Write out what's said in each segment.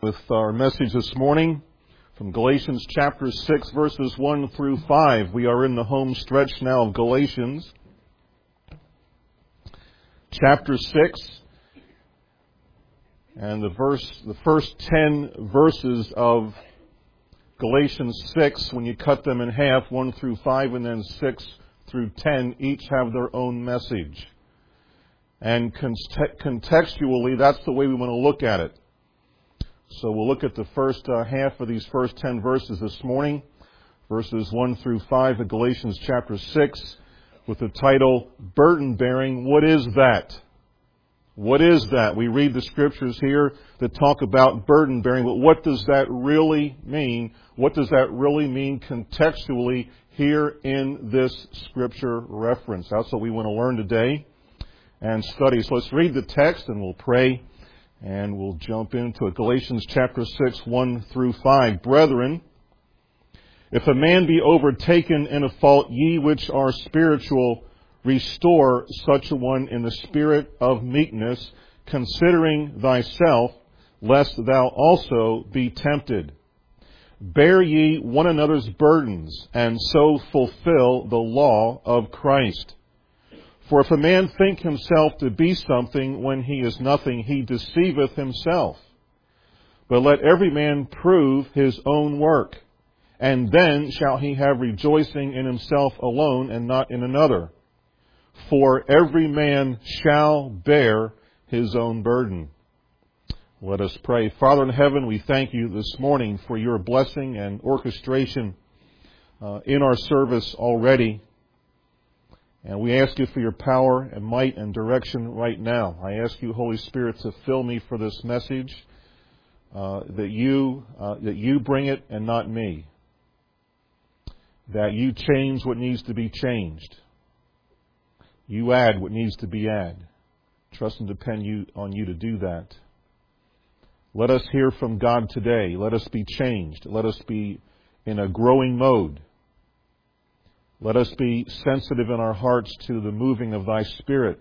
With our message this morning from Galatians chapter 6, verses 1 through 5. We are in the home stretch now of Galatians. Chapter 6, and the first 10 verses of Galatians 6, when you cut them in half, 1 through 5, and then 6 through 10, each have their own message. And contextually, that's the way we want to look at it. So we'll look at the first half of these first 10 verses this morning, verses 1 through 5 of Galatians chapter 6, with the title, Burden Bearing. What is that? What is that? We read the scriptures here that talk about burden bearing, but what does that really mean? What does that really mean contextually here in this scripture reference? That's what we want to learn today and study. So let's read the text and we'll pray. And we'll jump into it. Galatians chapter 6, 1 through 5. Brethren, if a man be overtaken in a fault, ye which are spiritual, restore such a one in the spirit of meekness, considering thyself, lest thou also be tempted. Bear ye one another's burdens, and so fulfill the law of Christ. For if a man think himself to be something when he is nothing, he deceiveth himself. But let every man prove his own work, and then shall he have rejoicing in himself alone and not in another. For every man shall bear his own burden. Let us pray. Father in heaven, we thank you this morning for your blessing and orchestration in our service already. And we ask you for your power and might and direction right now. I ask you, Holy Spirit, to fill me for this message, that you bring it and not me. That you change what needs to be changed. You add what needs to be added. Trust and depend on you to do that. Let us hear from God today. Let us be changed. Let us be in a growing mode. Let us be sensitive in our hearts to the moving of thy Spirit.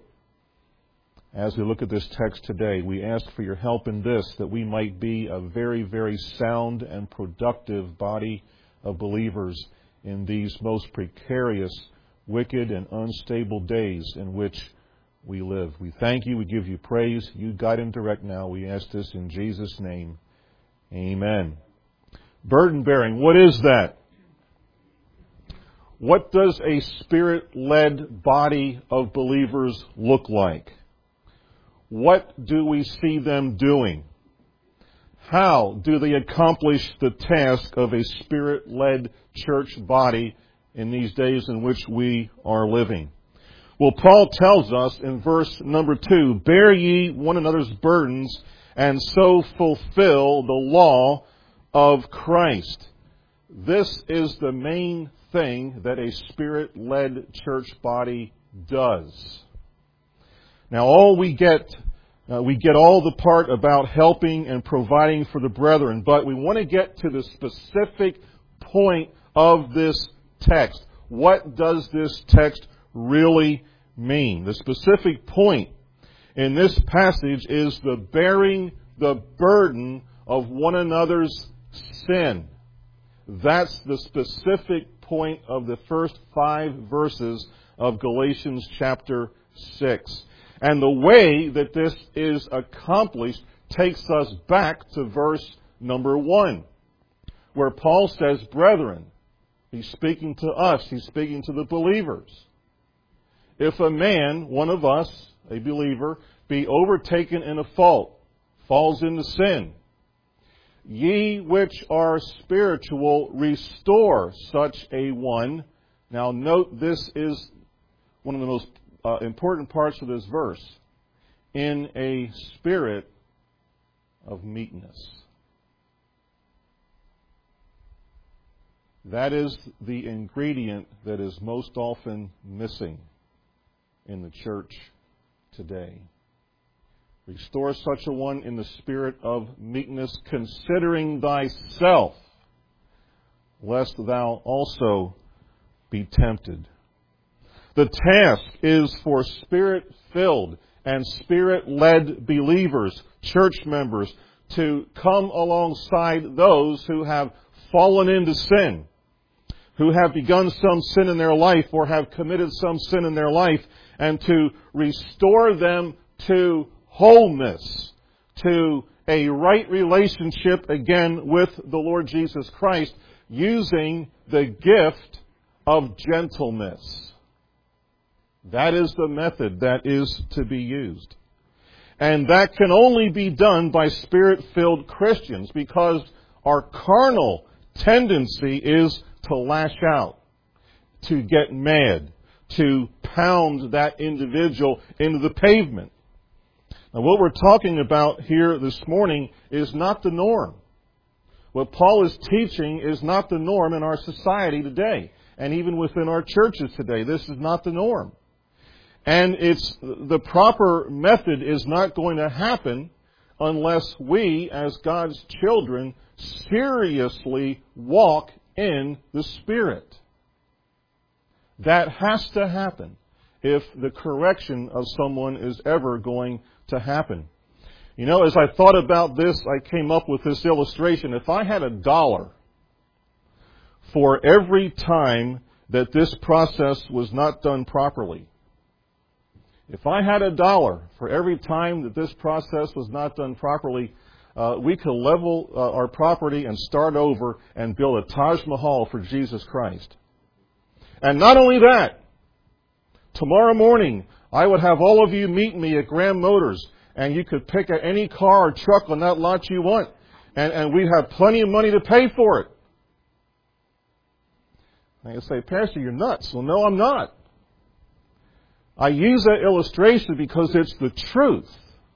As we look at this text today, we ask for your help in this, that we might be a very, very sound and productive body of believers in these most precarious, wicked, and unstable days in which we live. We thank you. We give you praise. You guide and direct now. We ask this in Jesus' name. Amen. Burden bearing. What is that? What does a Spirit-led body of believers look like? What do we see them doing? How do they accomplish the task of a Spirit-led church body in these days in which we are living? Well, Paul tells us in verse number 2, bear ye one another's burdens, and so fulfill the law of Christ. This is the main thing that a Spirit-led church body does. Now, we get all the part about helping and providing for the brethren, but we want to get to the specific point of this text. What does this text really mean? The specific point in this passage is the bearing the burden of one another's sin. That's the specific point of the first 5 verses of Galatians chapter 6. And the way that this is accomplished takes us back to verse number 1, where Paul says, brethren. He's speaking to us. He's speaking to the believers. If a man, one of us, a believer, be overtaken in a fault, falls into sin, ye which are spiritual, restore such a one. Now note, this is one of the most important parts of this verse. In a spirit of meekness. That is the ingredient that is most often missing in the church today. Restore such a one in the spirit of meekness, considering thyself, lest thou also be tempted. The task is for Spirit-filled and Spirit-led believers, church members, to come alongside those who have fallen into sin, who have begun some sin in their life or have committed some sin in their life, and to restore them to wholeness, to a right relationship again with the Lord Jesus Christ, using the gift of gentleness. That is the method that is to be used. And that can only be done by Spirit-filled Christians, because our carnal tendency is to lash out, to get mad, to pound that individual into the pavement. Now, what we're talking about here this morning is not the norm. What Paul is teaching is not the norm in our society today, and even within our churches today. This is not the norm. And the proper method is not going to happen unless we, as God's children, seriously walk in the Spirit. That has to happen if the correction of someone is ever going to happen. You know, as I thought about this, I came up with this illustration. If I had $1 for every time that this process was not done properly, if I had $1 for every time that this process was not done properly, we could level our property and start over and build a Taj Mahal for Jesus Christ. And not only that, tomorrow morning I would have all of you meet me at Graham Motors, and you could pick any car or truck on that lot you want, and we'd have plenty of money to pay for it. And you say, Pastor, you're nuts. Well, no, I'm not. I use that illustration because it's the truth.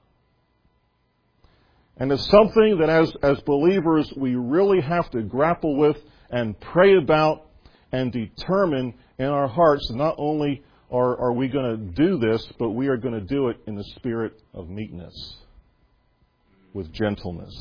And it's something that as believers we really have to grapple with and pray about and determine in our hearts. Not only are we going to do this, but we are going to do it in the spirit of meekness, with gentleness.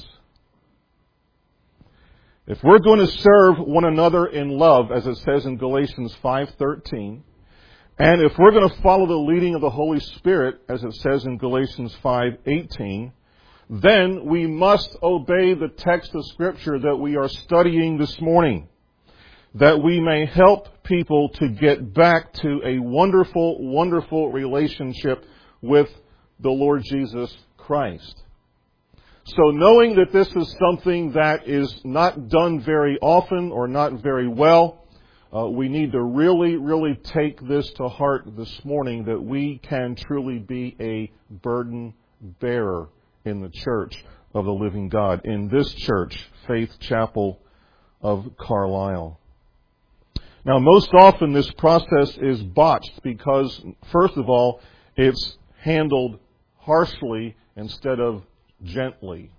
If we're going to serve one another in love, as it says in Galatians 5:13, and if we're going to follow the leading of the Holy Spirit, as it says in Galatians 5:18, then we must obey the text of Scripture that we are studying this morning, that we may help people to get back to a wonderful, wonderful relationship with the Lord Jesus Christ. So knowing that this is something that is not done very often or not very well, we need to really, really take this to heart this morning, that we can truly be a burden bearer in the church of the living God, in this church, Faith Chapel of Carlisle. Now, most often this process is botched because, first of all, it's handled harshly instead of gently.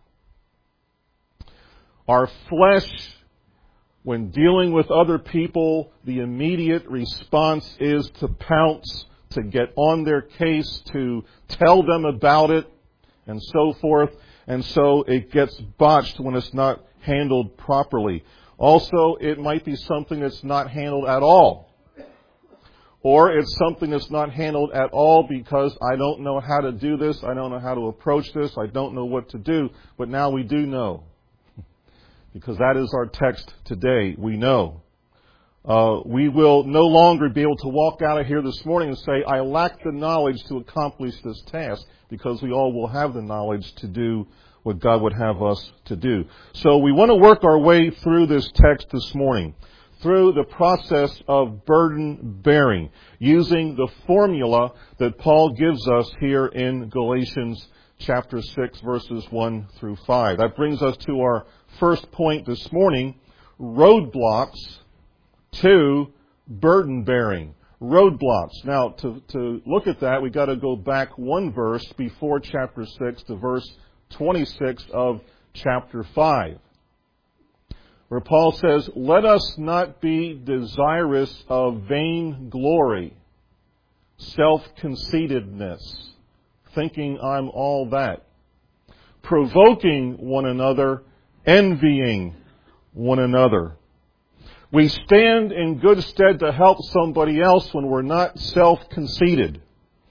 Our flesh, when dealing with other people, the immediate response is to pounce, to get on their case, to tell them about it, and so forth. And so it gets botched when it's not handled properly. Also, it might be something that's not handled at all. Or it's something that's not handled at all because I don't know how to do this, I don't know how to approach this, I don't know what to do. But now we do know. Because that is our text today. We know. We will no longer be able to walk out of here this morning and say, I lack the knowledge to accomplish this task, because we all will have the knowledge to do what God would have us to do. So we want to work our way through this text this morning, through the process of burden bearing, using the formula that Paul gives us here in Galatians chapter 6, verses 1 through 5. That brings us to our first point this morning: roadblocks to burden bearing. Roadblocks. Now, to look at that, we've got to go back one verse before chapter 6 to verse 26 of chapter 5, where Paul says, let us not be desirous of vain glory, self-conceitedness, thinking I'm all that, provoking one another, envying one another. We stand in good stead to help somebody else when we're not self-conceited,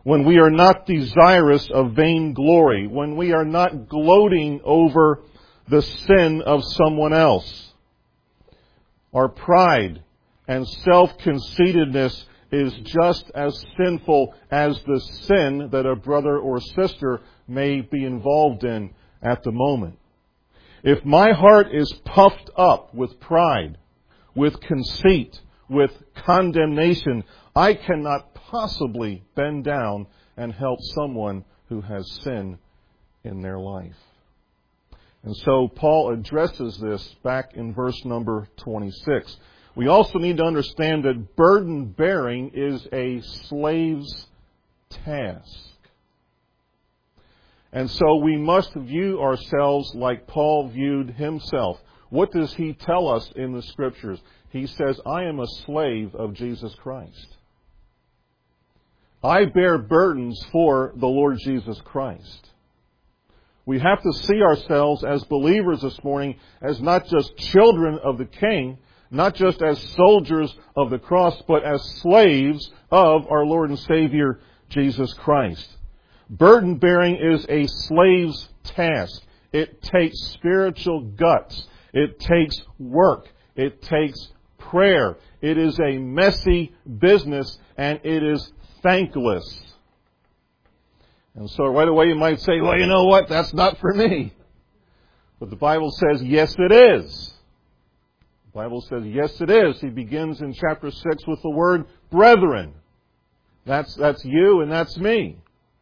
when we are not desirous of vainglory, when we are not gloating over the sin of someone else. Our pride and self-conceitedness is just as sinful as the sin that a brother or sister may be involved in at the moment. If my heart is puffed up with pride, with conceit, with condemnation, I cannot possibly bend down and help someone who has sin in their life. And so Paul addresses this back in verse number 26. We also need to understand that burden bearing is a slave's task. And so we must view ourselves like Paul viewed himself. What does he tell us in the Scriptures? He says, I am a slave of Jesus Christ. I bear burdens for the Lord Jesus Christ. We have to see ourselves as believers this morning as not just children of the King, not just as soldiers of the cross, but as slaves of our Lord and Savior, Jesus Christ. Burden bearing is a slave's task. It takes spiritual guts. It takes work. It takes prayer. It is a messy business, and it is thankless. And so right away you might say, well, you know what? That's not for me. But the Bible says, yes, it is. The Bible says, yes, it is. He begins in chapter 6 with the word brethren. That's you and that's me.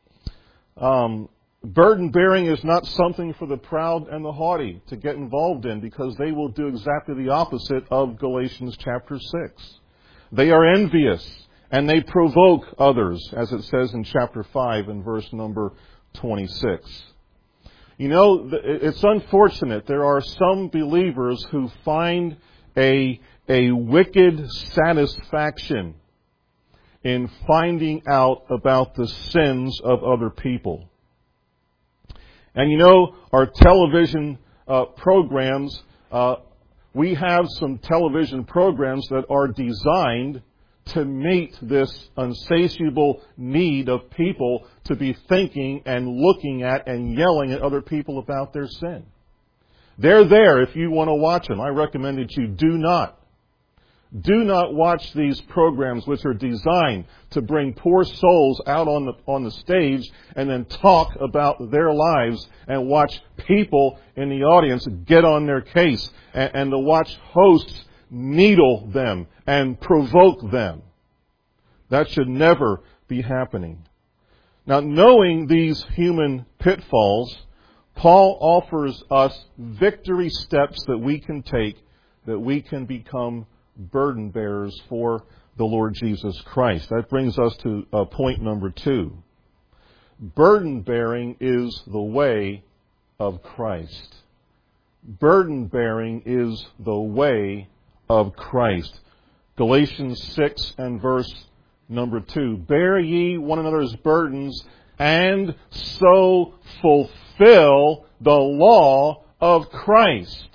Burden bearing is not something for the proud and the haughty to get involved in, because they will do exactly the opposite of Galatians chapter 6. They are envious and they provoke others, as it says in chapter 5 and verse number 26. You know, it's unfortunate. There are some believers who find a wicked satisfaction in finding out about the sins of other people. And you know, our television programs, we have some television programs that are designed to meet this insatiable need of people to be thinking and looking at and yelling at other people about their sin. They're there if you want to watch them. I recommend that you do not. Do not watch these programs which are designed to bring poor souls out on the stage and then talk about their lives, and watch people in the audience get on their case, and to watch hosts needle them and provoke them. That should never be happening. Now, knowing these human pitfalls, Paul offers us victory steps that we can take, that we can become burden bearers for the Lord Jesus Christ. That brings us to point number 2. Burden bearing is the way of Christ. Burden bearing is the way of Christ. Galatians 6 and verse number 2. Bear ye one another's burdens, and so fulfill the law of Christ.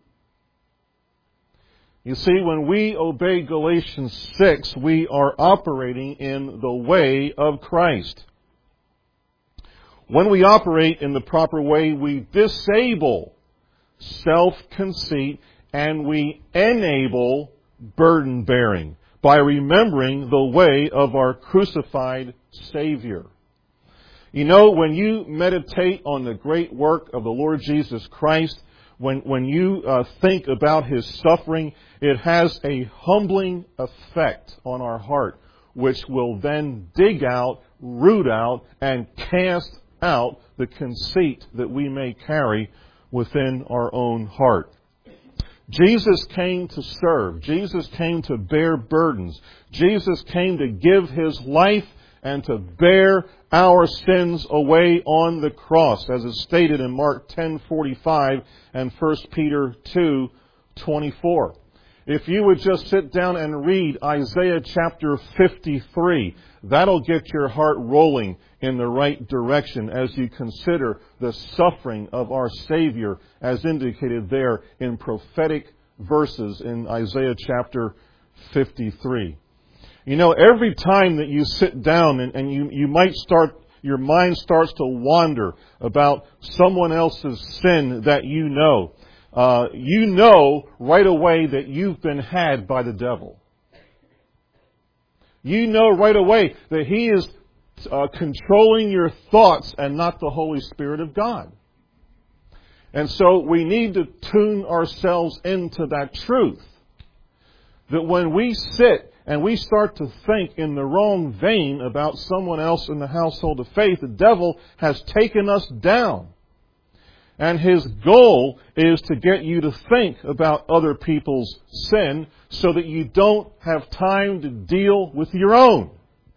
You see, when we obey Galatians 6, we are operating in the way of Christ. When we operate in the proper way, we disable self-conceit and we enable burden bearing by remembering the way of our crucified Savior. You know, when you meditate on the great work of the Lord Jesus Christ, when you think about His suffering, it has a humbling effect on our heart, which will then dig out, root out, and cast out the conceit that we may carry within our own heart. Jesus came to serve. Jesus came to bear burdens. Jesus came to give His life and to bear our sins away on the cross, as is stated in Mark 10:45 and 1 Peter 2:24. If you would just sit down and read Isaiah chapter 53, that'll get your heart rolling in the right direction as you consider the suffering of our Savior as indicated there in prophetic verses in Isaiah chapter 53. You know, every time that you sit down and you might start, your mind starts to wander about someone else's sin that you know right away that you've been had by the devil. You know right away that he is controlling your thoughts and not the Holy Spirit of God. And so we need to tune ourselves into that truth. That when we sit and we start to think in the wrong vein about someone else in the household of faith, the devil has taken us down. And his goal is to get you to think about other people's sin so that you don't have time to deal with your own.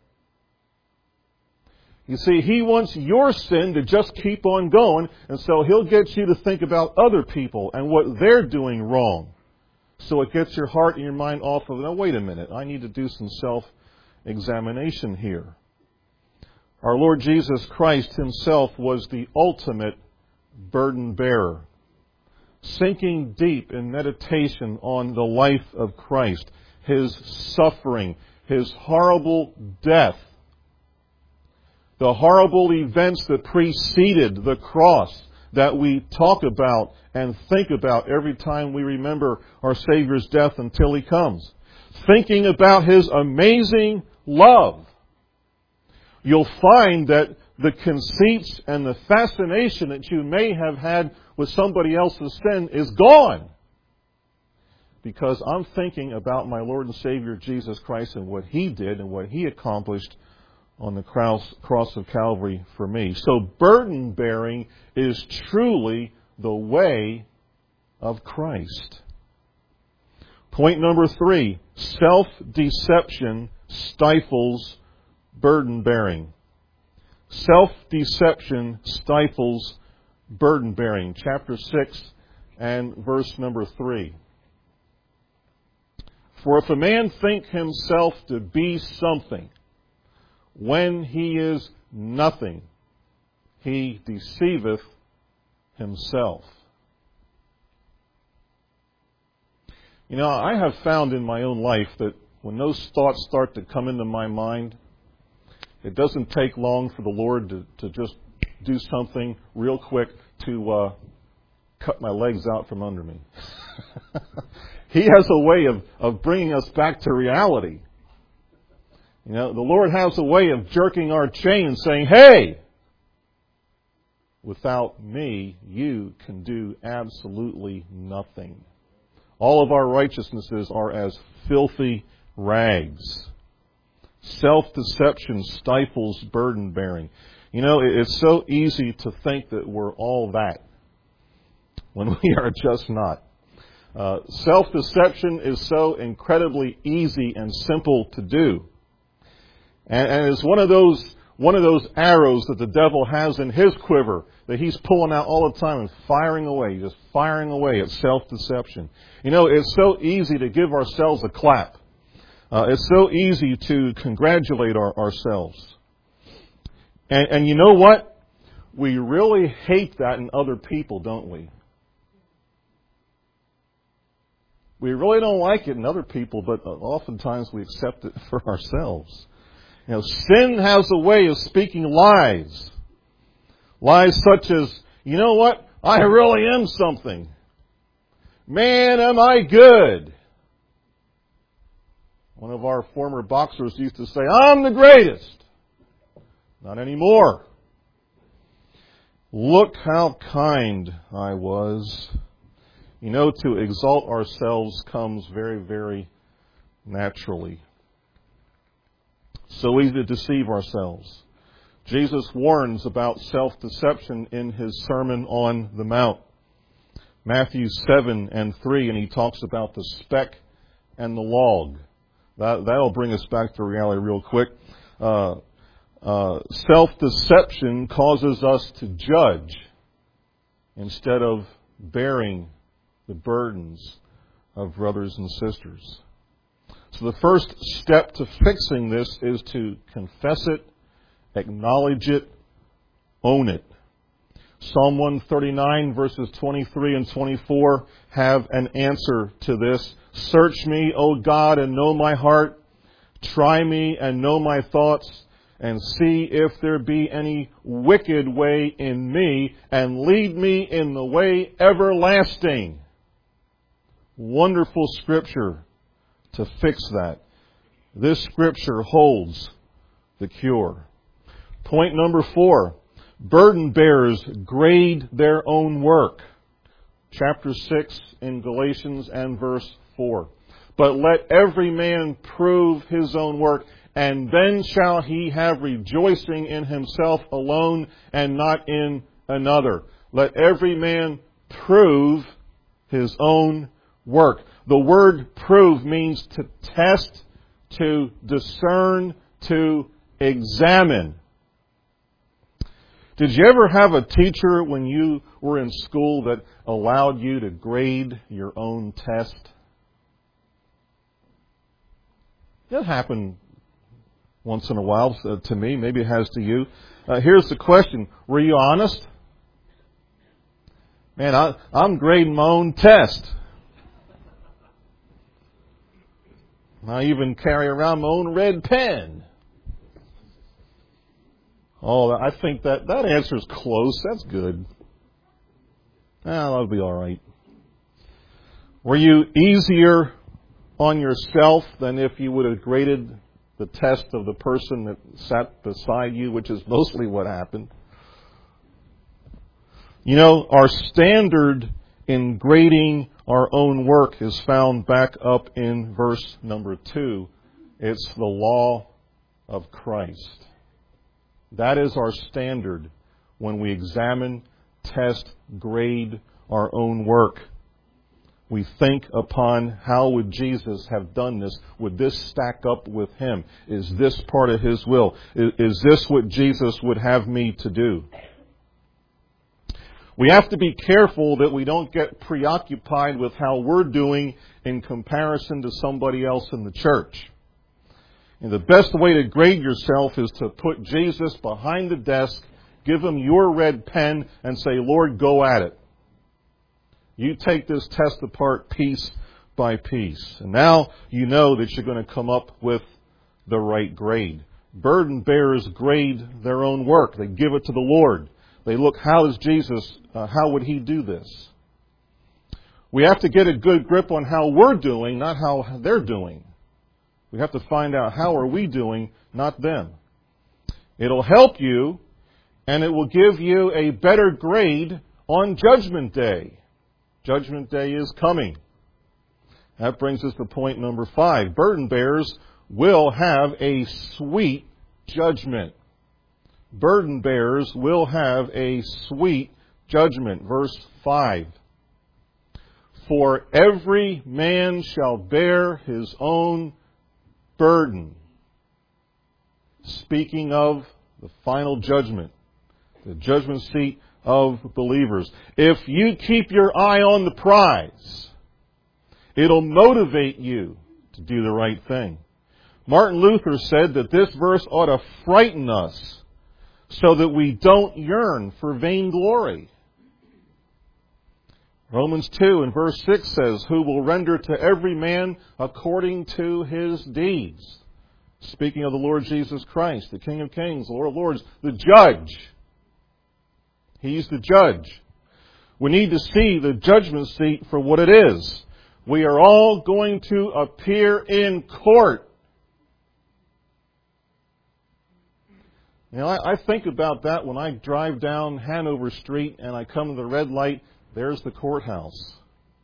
You see, he wants your sin to just keep on going, and so he'll get you to think about other people and what they're doing wrong. So it gets your heart and your mind off of, now wait a minute, I need to do some self-examination here. Our Lord Jesus Christ himself was the ultimate burden bearer. Sinking deep in meditation on the life of Christ, his suffering, his horrible death, the horrible events that preceded the cross that we talk about and think about every time we remember our Savior's death until he comes. Thinking about his amazing love. You'll find that the conceits and the fascination that you may have had with somebody else's sin is gone. Because I'm thinking about my Lord and Savior Jesus Christ and what he did and what he accomplished on the cross of Calvary for me. So burden bearing is truly the way of Christ. Point number 3, self-deception stifles burden bearing. Self-deception stifles burden bearing. Chapter 6 and verse number 3. For if a man think himself to be something, when he is nothing, he deceiveth himself. You know, I have found in my own life that when those thoughts start to come into my mind, it doesn't take long for the Lord to just do something real quick to cut my legs out from under me. He has a way of bringing us back to reality. You know, the Lord has a way of jerking our chain and saying, hey, without me, you can do absolutely nothing. All of our righteousnesses are as filthy rags. Self-deception stifles burden bearing. You know, it's so easy to think that we're all that when we are just not. Self-deception is so incredibly easy and simple to do. And it's one of those arrows that the devil has in his quiver that he's pulling out all the time and firing away at self-deception. You know, it's so easy to give ourselves a clap. It's so easy to congratulate ourselves. And you know what? We really hate that in other people, don't we? We really don't like it in other people, but oftentimes we accept it for ourselves. You know, sin has a way of speaking lies. Lies such as, you know what? I really am something. Man, am I good. One of our former boxers used to say, I'm the greatest. Not anymore. Look how kind I was. You know, to exalt ourselves comes very, very naturally. So easy to deceive ourselves. Jesus warns about self-deception in his Sermon on the Mount. Matthew 7 and 3, and he talks about the speck and the log. That'll bring us back to reality real quick. Self-deception causes us to judge instead of bearing the burdens of brothers and sisters. So the first step to fixing this is to confess it, acknowledge it, own it. Psalm 139 verses 23 and 24 have an answer to this. Search me, O God, and know my heart. Try me and know my thoughts, and see if there be any wicked way in me, and lead me in the way everlasting. Wonderful scripture to fix that. This scripture holds the cure. Point number 4. Burden bearers grade their own work. Chapter 6 in Galatians and verse 4. But let every man prove his own work, and then shall he have rejoicing in himself alone and not in another. Let every man prove his own work. The word prove means to test, to discern, to examine. Did you ever have a teacher when you were in school that allowed you to grade your own test? That happened once in a while to me. Maybe it has to you. Here's the question. Were you honest? Man, I'm grading my own test. I even carry around my own red pen. Oh, I think that answer's close. That's good. That'll be all right. Were you easier on yourself than if you would have graded the test of the person that sat beside you, which is mostly what happened? You know, our standard in grading our own work is found back up in verse number 2. It's the law of Christ. That is our standard when we examine, test, grade our own work. We think upon how would Jesus have done this? Would this stack up with Him? Is this part of His will? Is this what Jesus would have me to do? We have to be careful that we don't get preoccupied with how we're doing in comparison to somebody else in the church. And the best way to grade yourself is to put Jesus behind the desk, give Him your red pen, and say, Lord, go at it. You take this test apart piece by piece. And now you know that you're going to come up with the right grade. Burden bearers grade their own work. They give it to the Lord. They look, how does Jesus, how would He do this? We have to get a good grip on how we're doing, not how they're doing. We have to find out how are we doing, not them. It'll help you, and it will give you a better grade on Judgment Day. Judgment Day is coming. That brings us to point number 5. Burden bearers will have a sweet judgment. Burden bearers will have a sweet judgment. Verse 5. For every man shall bear his own burden. Speaking of the final judgment, the judgment seat of believers. If you keep your eye on the prize, it'll motivate you to do the right thing. Martin Luther said that this verse ought to frighten us so that we don't yearn for vainglory. Romans 2 and verse 6 says, who will render to every man according to his deeds. Speaking of the Lord Jesus Christ, the King of Kings, Lord of Lords, the judge. He's the judge. We need to see the judgment seat for what it is. We are all going to appear in court. You know, I think about that when I drive down Hanover Street and I come to the red light. There's the courthouse.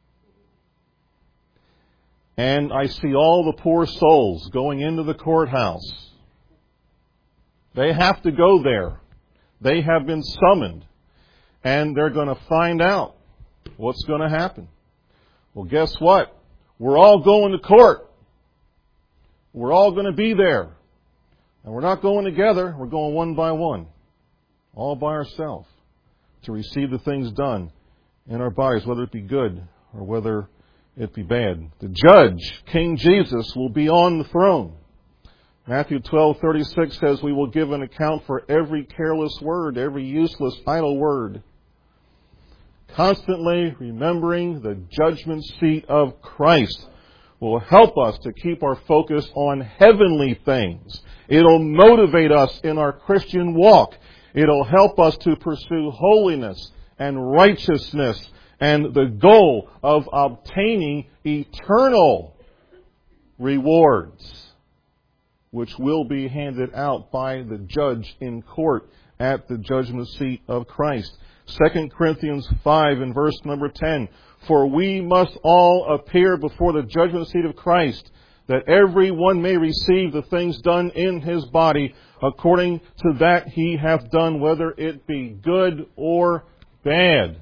And I see all the poor souls going into the courthouse. They have to go there. They have been summoned. And they're going to find out what's going to happen. Well, guess what? We're all going to court. We're all going to be there. And we're not going together. We're going one by one. All by ourselves. To receive the things done in our bodies, whether it be good or whether it be bad. The judge, King Jesus, will be on the throne. Matthew 12:36 says, we will give an account for every careless word, every useless, idle word. Constantly remembering the judgment seat of Christ. will help us to keep our focus on heavenly things. It'll motivate us in our Christian walk. It'll help us to pursue holiness and righteousness and the goal of obtaining eternal rewards, which will be handed out by the judge in court at the judgment seat of Christ. 2 Corinthians 5 and verse number 10, for we must all appear before the judgment seat of Christ, that every one may receive the things done in his body according to that he hath done, whether it be good or bad.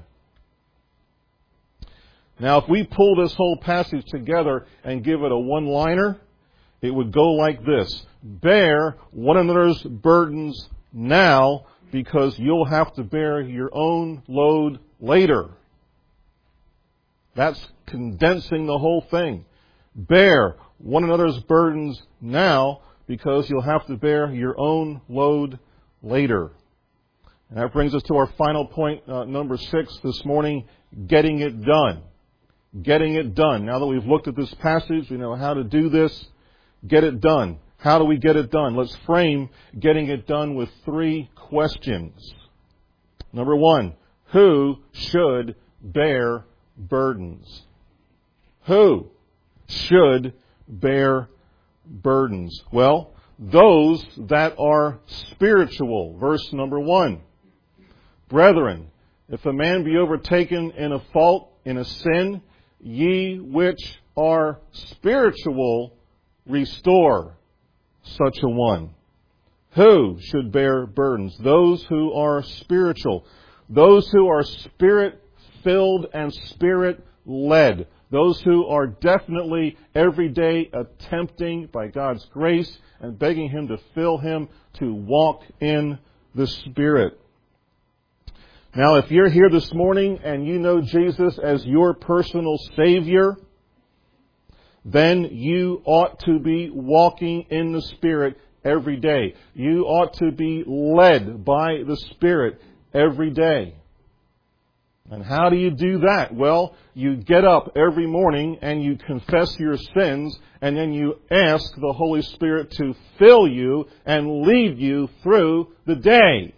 Now, if we pull this whole passage together and give it a one-liner, it would go like this: bear one another's burdens now, because you'll have to bear your own load later. That's condensing the whole thing. Bear one another's burdens now, because you'll have to bear your own load later. And that brings us to our final point, number 6 this morning, getting it done. Getting it done. Now that we've looked at this passage, we know how to do this. Get it done. How do we get it done? Let's frame getting it done with 3 questions. Number 1, who should bear burdens? Who should bear burdens? Well, those that are spiritual. Verse number 1. Brethren, if a man be overtaken in a fault, in a sin, ye which are spiritual, restore such a one. Who should bear burdens? Those who are spiritual. Those who are Spirit-filled and Spirit-led. Those who are definitely every day attempting, by God's grace, and begging Him to fill Him to walk in the Spirit. Now, if you're here this morning and you know Jesus as your personal Savior, then you ought to be walking in the Spirit every day. You ought to be led by the Spirit every day. And how do you do that? Well, you get up every morning and you confess your sins, and then you ask the Holy Spirit to fill you and lead you through the day.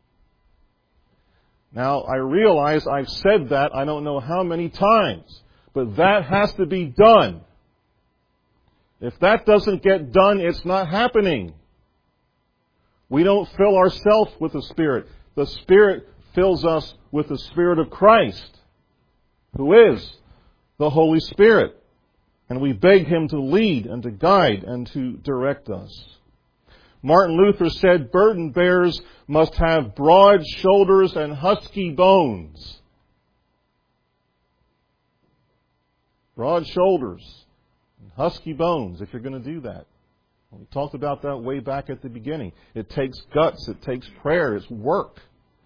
Now, I realize I've said that I don't know how many times, but that has to be done. If that doesn't get done, it's not happening. We don't fill ourselves with the Spirit. The Spirit fills us with the Spirit of Christ, who is the Holy Spirit. And we beg Him to lead and to guide and to direct us. Martin Luther said, burden bearers must have broad shoulders and husky bones. Broad shoulders and husky bones, if you're going to do that. We talked about that way back at the beginning. It takes guts, it takes prayer, it's work.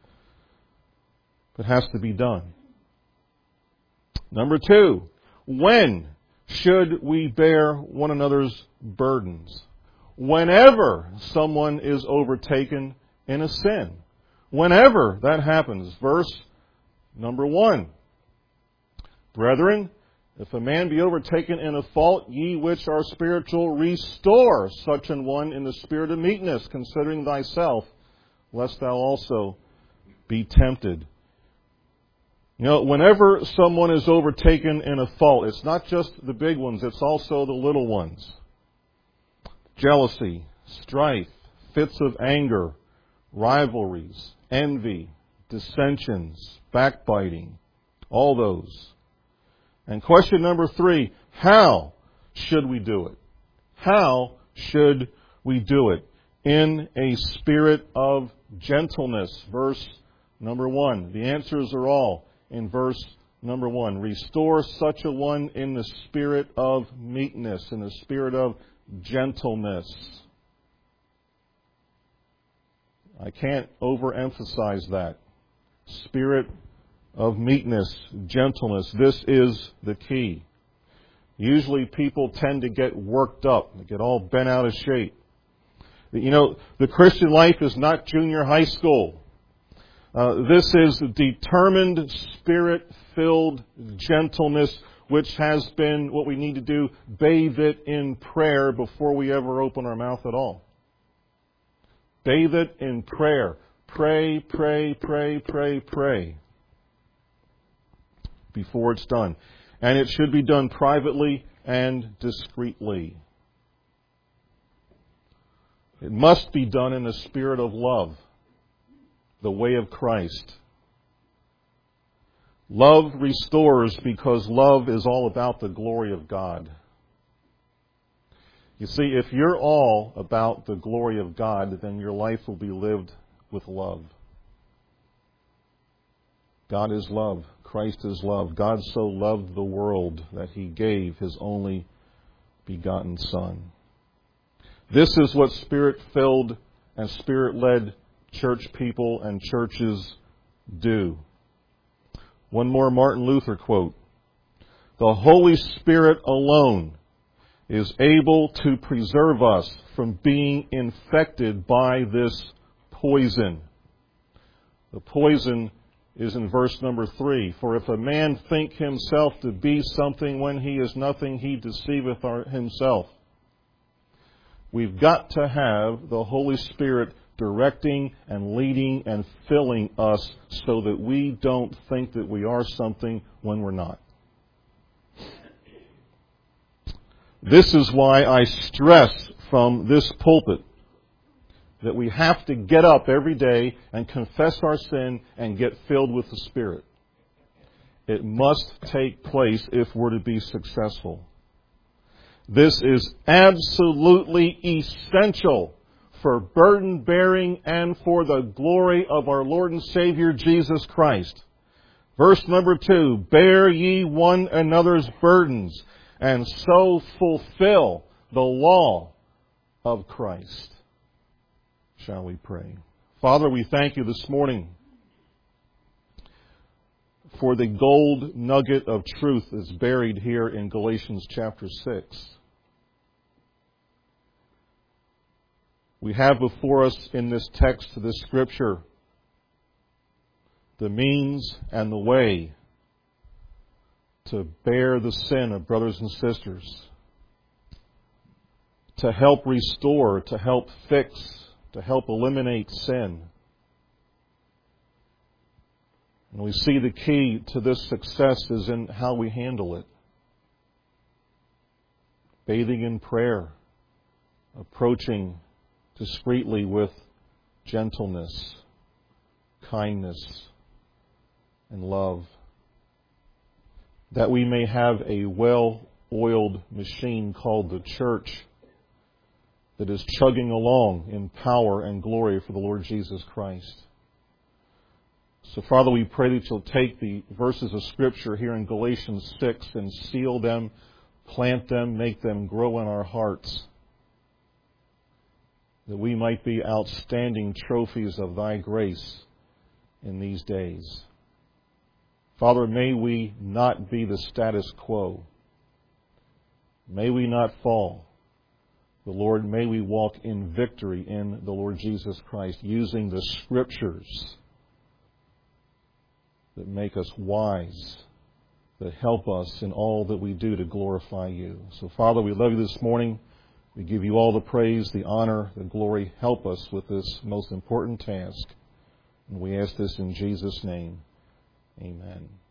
It has to be done. Number 2, when should we bear one another's burdens? Whenever someone is overtaken in a sin. Whenever that happens. Verse number 1. Brethren, if a man be overtaken in a fault, ye which are spiritual, restore such an one in the spirit of meekness, considering thyself, lest thou also be tempted. You know, whenever someone is overtaken in a fault, it's not just the big ones, it's also the little ones. Jealousy, strife, fits of anger, rivalries, envy, dissensions, backbiting, all those. And question number 3, how should we do it? How should we do it? In a spirit of gentleness. Verse number 1. The answers are all in verse number 1. Restore such a one in the spirit of meekness, in the spirit of gentleness. I can't overemphasize that. Spirit of meekness, gentleness. This is the key. Usually people tend to get worked up, they get all bent out of shape. You know, the Christian life is not junior high school. This is determined, Spirit-filled gentleness which has been what we need to do, bathe it in prayer before we ever open our mouth at all. Bathe it in prayer. Pray, pray, pray, pray, pray before it's done. And it should be done privately and discreetly. It must be done in a spirit of love, the way of Christ. Love restores because love is all about the glory of God. You see, if you're all about the glory of God, then your life will be lived with love. God is love. Christ is love. God so loved the world that He gave His only begotten Son. This is what Spirit-filled and Spirit-led church people and churches do. One more Martin Luther quote. The Holy Spirit alone is able to preserve us from being infected by this poison. The poison is in verse number 3. For if a man think himself to be something when he is nothing, he deceiveth himself. We've got to have the Holy Spirit directing and leading and filling us so that we don't think that we are something when we're not. This is why I stress from this pulpit that we have to get up every day and confess our sin and get filled with the Spirit. It must take place if we're to be successful. This is absolutely essential for burden bearing and for the glory of our Lord and Savior Jesus Christ. Verse number 2, bear ye one another's burdens and so fulfill the law of Christ. Shall we pray? Father, we thank You this morning for the gold nugget of truth that's buried here in Galatians chapter 6. We have before us in this text, this scripture, the means and the way to bear the sin of brothers and sisters, to help restore, to help fix, to help eliminate sin. And we see the key to this success is in how we handle it. Bathing in prayer, approaching discreetly with gentleness, kindness, and love, that we may have a well-oiled machine called the church that is chugging along in power and glory for the Lord Jesus Christ. So, Father, we pray that You'll take the verses of Scripture here in Galatians 6 and seal them, plant them, make them grow in our hearts, that we might be outstanding trophies of Thy grace in these days. Father, may we not be the status quo. May we not fall. But Lord, may we walk in victory in the Lord Jesus Christ, using the Scriptures that make us wise, that help us in all that we do to glorify You. So, Father, we love You this morning. We give You all the praise, the honor, the glory. Help us with this most important task. And we ask this in Jesus' name. Amen.